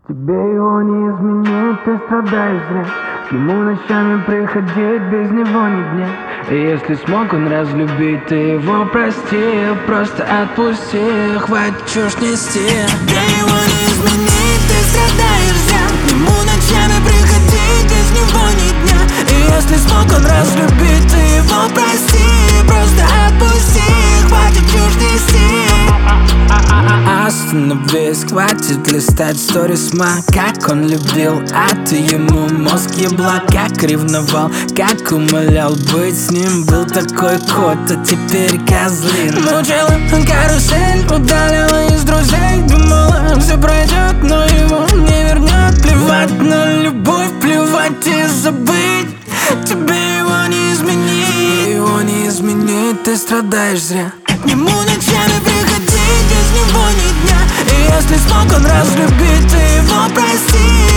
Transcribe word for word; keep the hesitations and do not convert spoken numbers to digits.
Тебе его не изменить, ты страдаешь зря. К нему ночами приходить, без него ни дня. И если смог он разлюбить, ты его прости. Просто отпусти, хватит чушь нести. Тебе его не изменить, ты страдаешь зря. К нему ночами приходить, без него ни дня. И если смог он разлюбить, ты его прости. Просто отпусти, хватит чушь нести. Остановись, хватит листать сторисма. Как он любил, а ты ему мозг ебла. Как ревновал, как умолял быть с ним. Был такой кот, а теперь козлин. Мучила карусель, удалила из друзей. Думала, все пройдет, но его не вернет. Плевать на любовь, плевать и забыть. Тебе его не изменить. Его не изменить, ты страдаешь зря. К нему ночами приходить, без него ни дня. И если смог он разлюбить, ты его прости.